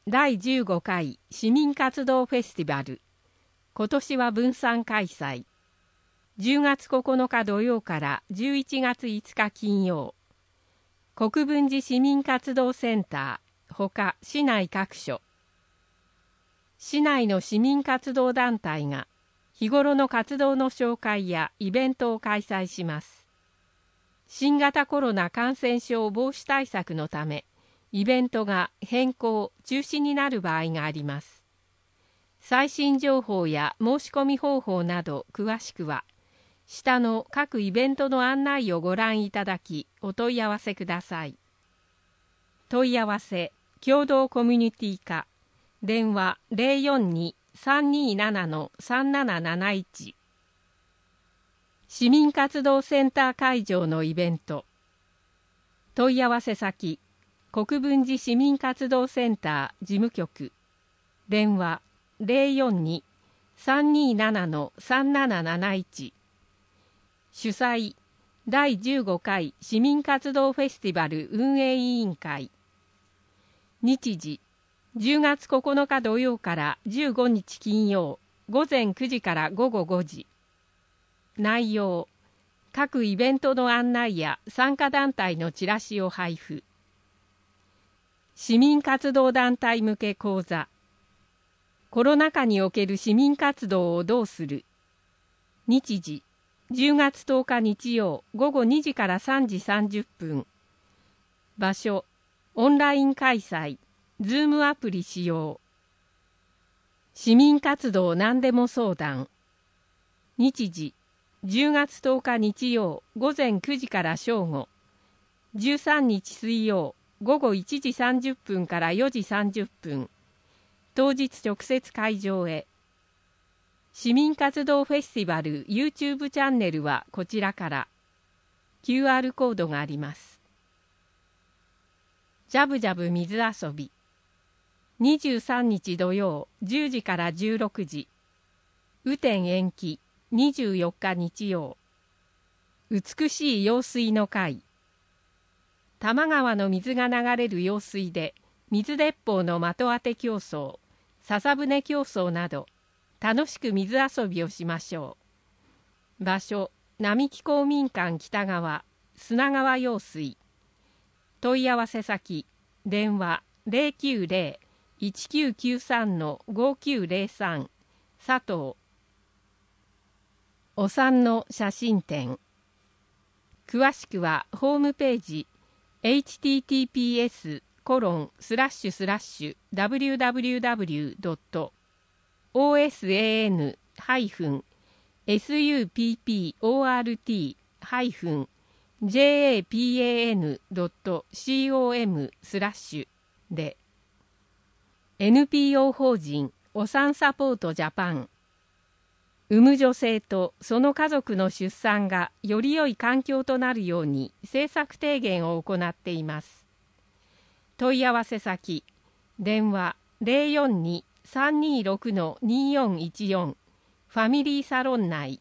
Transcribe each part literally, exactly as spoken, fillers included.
だいじゅうごかい市民活動フェスティバル。今年は分散開催。じゅうがつここのか土曜からじゅういちがついつか金曜。国分寺市民活動センター、ほか市内各所。市内の市民活動団体が日頃の活動の紹介やイベントを開催します。新型コロナ感染症防止対策のため、イベントが変更・中止になる場合があります。最新情報や申し込み方法など詳しくは、下の各イベントの案内をご覧いただき、お問い合わせください。問い合わせ、共同コミュニティ課、電話 ゼロよんに さんにーなな さんなななないち。市民活動センター会場のイベント。問い合わせ先、国分寺市民活動センター事務局、電話 ゼロよんに さんにーなな さんなななないち。主催、だいじゅうごかい市民活動フェスティバル運営委員会。日時、じゅうがつここのか土曜からじゅうごにち金曜、ごぜんくじからごごごじ。内容、各イベントの案内や参加団体のチラシを配布。市民活動団体向け講座。コロナ禍における市民活動をどうする。日時、じゅうがつとおか日曜ごごにじからさんじさんじゅっぷん。場所、オンライン開催、ズームアプリ使用。市民活動何でも相談。日時、じゅうがつとおか日曜ごぜんくじから正午。じゅうさんにち水曜ごごいちじさんじゅっぷんからよじさんじゅっぷん。当日直接会場へ。市民活動フェスティバル YouTube チャンネルはこちらから。キューアール コードがあります。ジャブジャブ水遊び。にじゅうさんにち土曜じゅうじからじゅうろくじ。雨天延期にじゅうよっか日曜。美しい用水の会。多摩川の水が流れる用水で水鉄砲の的当て競争、笹舟競争など楽しく水遊びをしましょう。場所、並木公民館北側、砂川用水。問い合わせ先、電話 ゼロきゅうゼロ いちきゅうきゅうさん ごきゅうゼロさん。佐藤。お産の写真展。詳しくはホームページ エイチティーティーピーエス コロン スラッシュスラッシュ ダブリューダブリューダブリュー ドット オーエスエーエヌ ハイフン エスユーピーピーオーアールティー ハイフン ジェーエーピーエーエヌ ドット コム スラッシュで エヌピーオー 法人お産サポートジャパン。産む女性とその家族の出産がより良い環境となるように政策提言を行っています。問い合わせ先、電話 ゼロよんに さんにろく によんいちよん。ファミリーサロン内。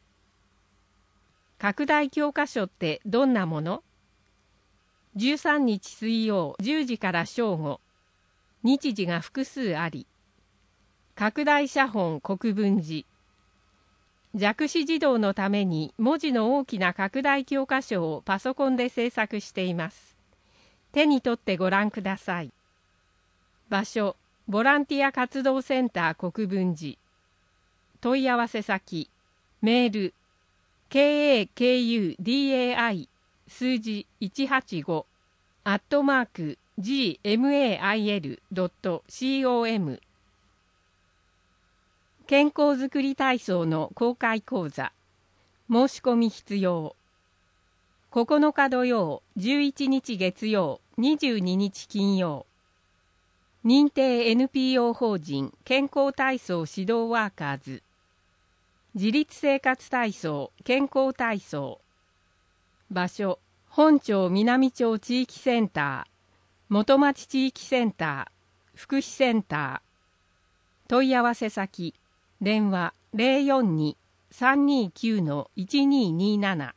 拡大教科書ってどんなもの？じゅうさんにち水曜じゅうじから正午。日時が複数あり。拡大写本国分寺。弱視児童のために文字の大きな拡大教科書をパソコンで制作しています。手に取ってご覧ください。場所、ボランティア活動センター国分寺。問い合わせ先、メール、ケーエーケーユーディーエーアイ 数字いちはちご、アットマーク ジーエムエーアイエル ドット コム。健康づくり体操の公開講座。申し込み必要。ここのか土曜、じゅういちにち月曜、にじゅうににち金曜。認定 エヌピーオー 法人健康体操指導ワーカーズ。自立生活体操健康体操。場所、本町南町地域センター、元町地域センター、福祉センター。問い合わせ先、電話 ゼロよんに さんにきゅう いちにになな。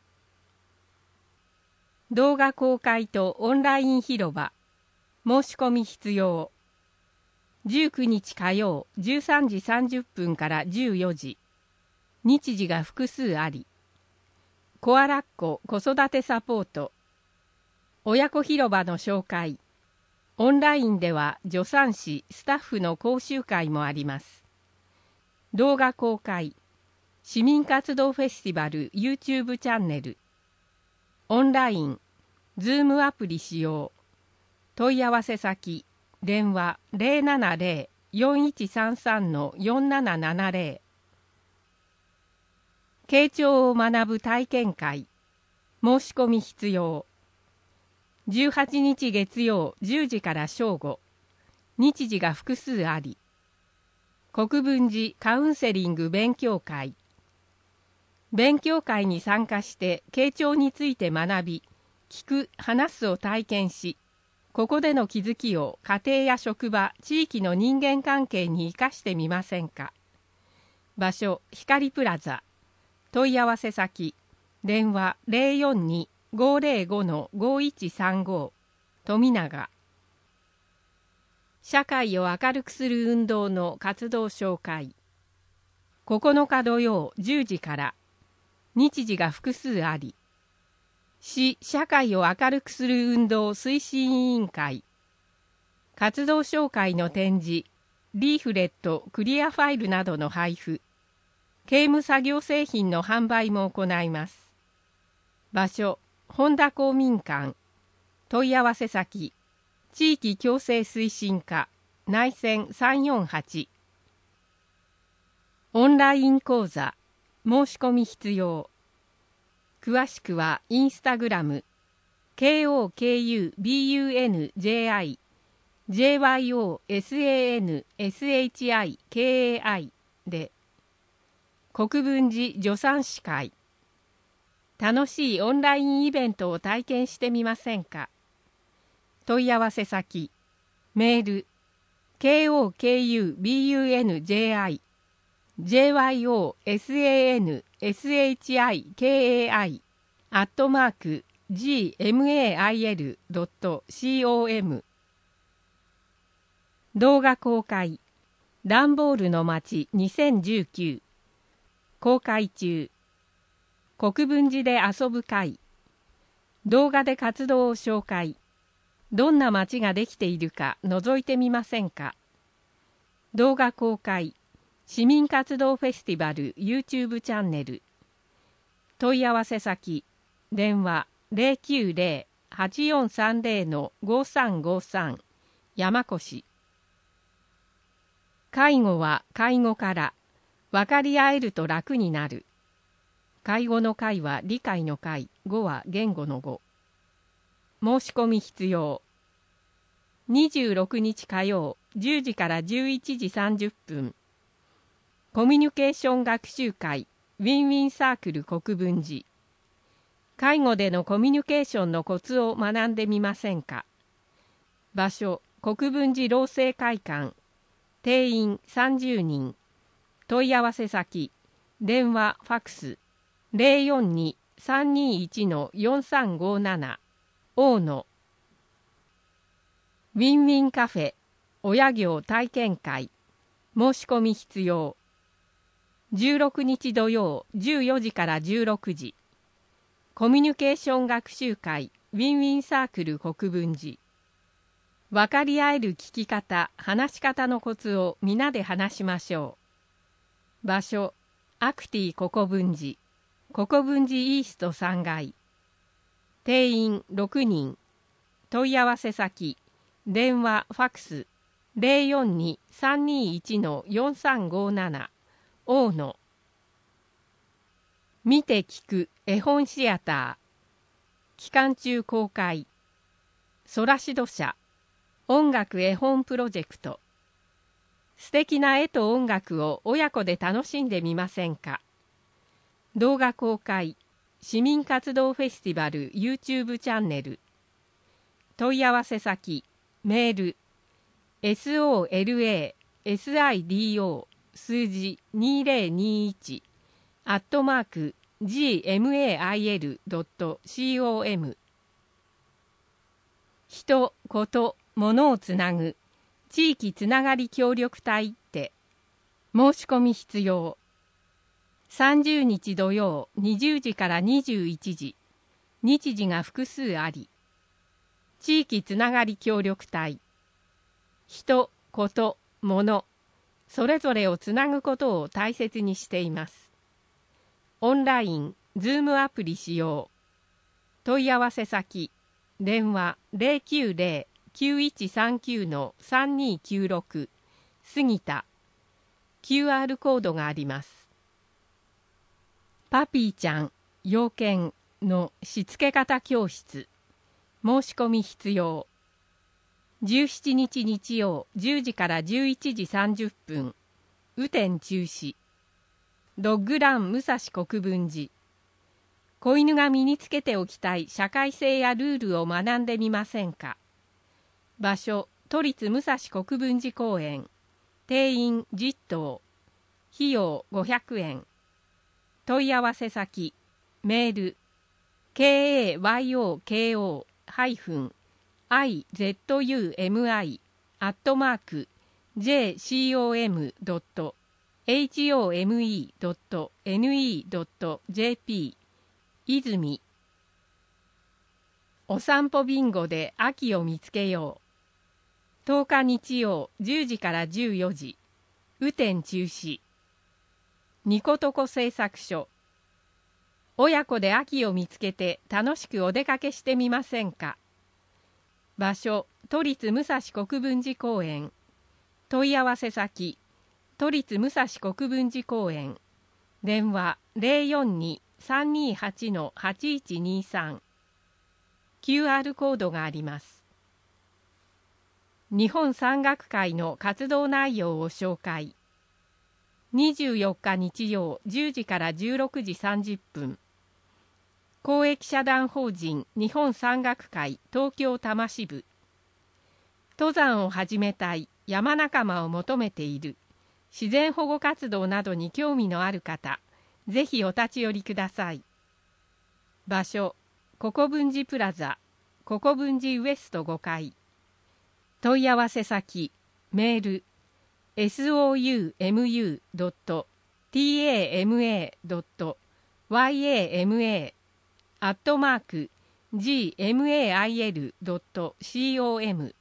動画公開とオンライン広場。申し込み必要。 じゅうくにち火曜じゅうさんじさんじゅっぷんからじゅうよじ。日時が複数あり。コアラッコ子育てサポート。親子広場の紹介。オンラインでは助産師スタッフの講習会もあります。動画公開。市民活動フェスティバル YouTube チャンネル。オンライン、Zoom アプリ使用。問い合わせ先、電話 ゼロななゼロ よんいちさんさん よんななななゼロ。傾聴を学ぶ体験会。申し込み必要。じゅうはちにち月曜じゅうじから正午。日時が複数あり。国分寺カウンセリング勉強会。勉強会に参加して傾聴について学び、聞く、話すを体験し、ここでの気づきを家庭や職場、地域の人間関係に生かしてみませんか。場所、光プラザ。問い合わせ先、電話 ゼロよんに ごゼロご ごいちさんご。富永。社会を明るくする運動の活動紹介。ここのか土曜じゅうじから。日時が複数あり。市社会を明るくする運動推進委員会。活動紹介の展示、リーフレット、クリアファイルなどの配布。刑務作業製品の販売も行います。場所、本田公民館。問い合わせ先、地域共生推進課、内線さんよんはち。オンライン講座。申し込み必要。詳しくはインスタグラム ケーオーケーユービーユーエヌジェーアイ ジェーワイオーエスエーエヌエスエイチアイケーエーアイ で国分寺助産師会。楽しいオンラインイベントを体験してみませんか。問い合わせ先、メール ケーオーケーユービーユーエヌジェーアイジェーワイオーエスエーエヌエスエイチアイケーエーアイ アットマーク ジーエムエーアイエルドットコム。 動画公開。ダンボールの街にせんじゅうきゅう。公開中。国分寺で遊ぶ会。動画で活動を紹介。どんな街ができているか覗いてみませんか。動画公開。市民活動フェスティバル YouTube チャンネル。問い合わせ先、電話 ゼロきゅうゼロ はちよんさんゼロ ごさんごさん。山越。介護は介護から。分かり合えると楽になる。介護の介は理解の介、語は言語の語。申し込み必要。にじゅうろくにち火曜じゅうじからじゅういちじさんじゅっぷん。コミュニケーション学習会ウィンウィンサークル国分寺。介護でのコミュニケーションのコツを学んでみませんか。場所、国分寺老成会館。定員さんじゅうにん。問い合わせ先、電話ファクス ゼロよんに さんにいち よんさんごなな。大野。ウィンウィンカフェ親業体験会。申し込み必要。じゅうろくにち土曜じゅうよじからじゅうろくじ。コミュニケーション学習会ウィンウィンサークル国分寺。分かり合える聞き方、話し方のコツを皆で話しましょう。場所、アクティ国分寺。国分寺イーストさんがい。定員ろくにん。問い合わせ先、電話ファクス ゼロよんに さんにいち よんさんごなな。大野。見て聞く絵本シアター。期間中公開。ソラシド社音楽絵本プロジェクト。素敵な絵と音楽を親子で楽しんでみませんか。動画公開。市民活動フェスティバル YouTube チャンネル。問い合わせ先、メール ソラ シド 数字にせんにじゅういちアットマーク ジーエムエーアイエルドットコム。人、こと、物をつなぐ地域つながり協力隊って申し込み必要。さんじゅうにち土曜にじゅうじからにじゅういちじ、日時が複数あり。地域つながり協力隊。人、こと、物、それぞれをつなぐことを大切にしています。オンライン、ズームアプリ使用。問い合わせ先、電話 ゼロきゅうゼロ きゅういちさんきゅう さんにきゅうろく 杉田。キューアール コードがあります。パピーちゃん、要件のしつけ方教室。申し込み必要。じゅうしちにち日曜じゅうじからじゅういちじさんじゅっぷん。雨天中止。ドッグラン武蔵国分寺。子犬が身につけておきたい社会性やルールを学んでみませんか。場所、都立武蔵国分寺公園。定員じゅっとう。費用ごひゃくえん。問い合わせ先、メール、ケーエーワイオーケーオー アイゼットユーエムアイ アットマーク ジェーシーオーエムドットエイチオーエムイードットエヌイードットジェーピー 泉。お散歩ビンゴで秋を見つけよう。とおか日曜じゅうじからじゅうよじ。雨天中止。ニコトコ製作所。親子で秋を見つけて楽しくお出かけしてみませんか。場所、都立武蔵国分寺公園。問い合わせ先、都立武蔵国分寺公園。電話 ゼロよんに さんにはち はちいちにさん。キューアール コードがあります。日本山岳会の活動内容を紹介。にじゅうよっか日曜じゅうじからじゅうろくじさんじゅっぷん。公益社団法人日本山岳会東京多摩支部。登山を始めたい、山仲間を求めている、自然保護活動などに興味のある方、ぜひお立ち寄りください。場所、国分寺プラザ、国分寺ウエストごかい。問い合わせ先、メール、エスオーユーエムユードットティーエーエムエードットワイエーエムエー アットマーク ジーエムエーアイエルドットコム。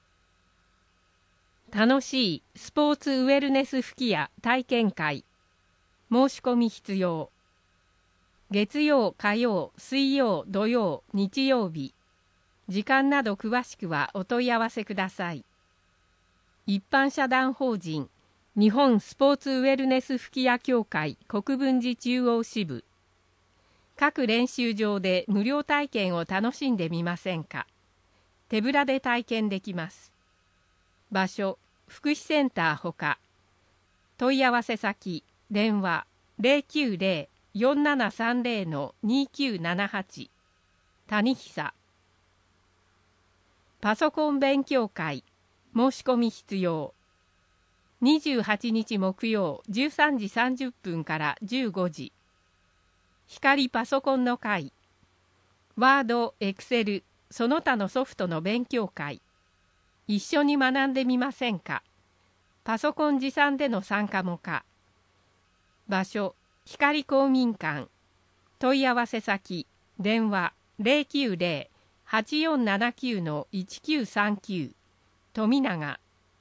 楽しいスポーツウェルネス吹き矢体験会。申し込み必要。月曜、火曜、水曜、土曜、日曜日。時間など詳しくはお問い合わせください。一般社団法人日本スポーツウェルネス吹き矢協会国分寺中央支部。各練習場で無料体験を楽しんでみませんか。手ぶらで体験できます。場所、福祉センターほか。問い合わせ先、電話 ゼロきゅうゼロ よんななさんゼロ にきゅうななはち。谷久。パソコン勉強会。申し込み必要。にじゅうはちにち木曜じゅうさんじさんじゅっぷんからじゅうごじ。光パソコンの会。ワード、エクセル、その他のソフトの勉強会。一緒に学んでみませんか。パソコン持参での参加も可。場所、光公民館。問い合わせ先、電話 ゼロきゅうゼロ はちよんななきゅう いちきゅうさんきゅう。富永。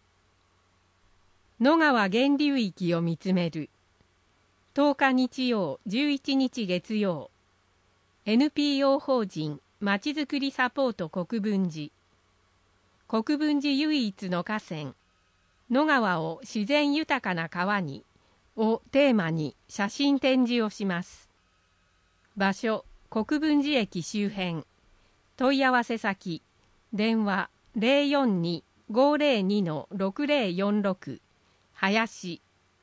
野川源流域を見つめる。とおか日曜じゅういちにち月曜。エヌピーオー 法人まちづくりサポート国分寺。国分寺唯一の河川、野川を自然豊かな川にをテーマに写真展示をします。場所、国分寺駅周辺。問い合わせ先、電話 ゼロよんに ごゼロに ろくゼロよんろく。林。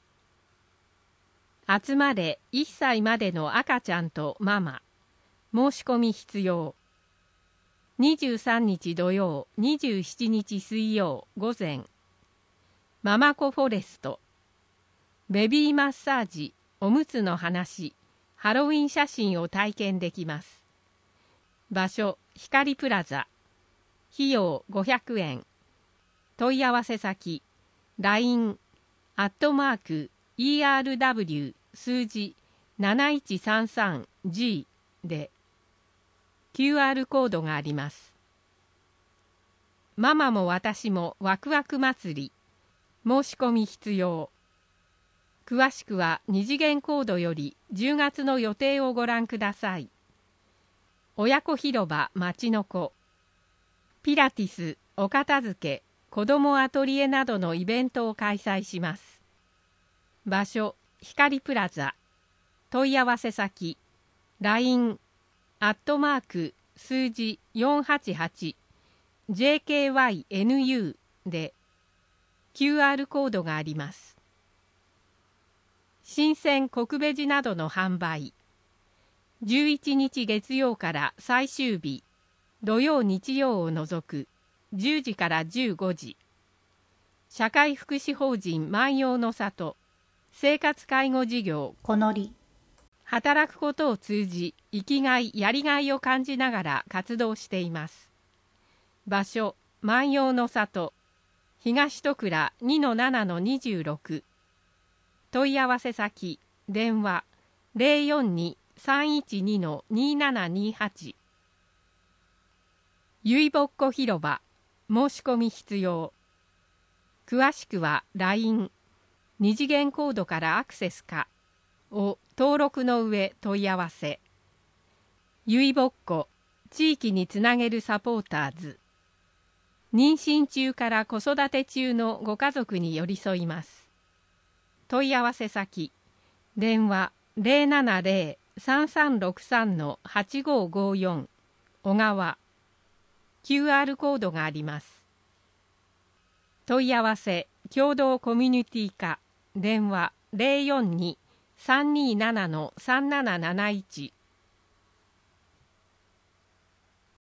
集まれいっさいまでの赤ちゃんとママ。申し込み必要。にじゅうさんにち土曜、にじゅうしちにち水曜午前。ママコフォレスト。ベビーマッサージ、おむつの話、ハロウィン写真を体験できます。場所、光プラザ。費用ごひゃくえん。 問い合わせ先 ライン アットマーク イーアールダブリュー 数字 なないちさんさんジー で キューアール コードがあります。ママも私もワクワク祭り、申し込み必要。詳しくは二次元コードよりじゅうがつの予定をご覧ください。親子広場町の子、ピラティス、お片付け、子どもアトリエなどのイベントを開催します。場所、光プラザ。問い合わせ先 ライン アットマーク数字よんはちはち ジェーケーワイエヌユー で キューアール コードがあります。新鮮国ベジなどの販売。じゅういちにち月曜から最終日、土曜日曜を除くじゅうじからじゅうごじ。社会福祉法人万葉の里、生活介護事業このり。働くことを通じ、生きがい、やりがいを感じながら活動しています。場所、万葉の里、東戸倉 にのななのにじゅうろく。問い合わせ先、電話 ゼロよんに さんいちに にななにはち。ゆいぼっこ広場、申し込み必要。詳しくは ライン、二次元コードからアクセスかを登録の上問い合わせ。ゆいぼっこ、地域につなげるサポーターズ。妊娠中から子育て中のご家族に寄り添います。問い合わせ先、電話 ゼロななゼロ さんさんろくさん はちごごよん、小川。キューアール コードがあります。問い合わせ、共同コミュニティ課、電話 ゼロよんに さんになな さんなななないち。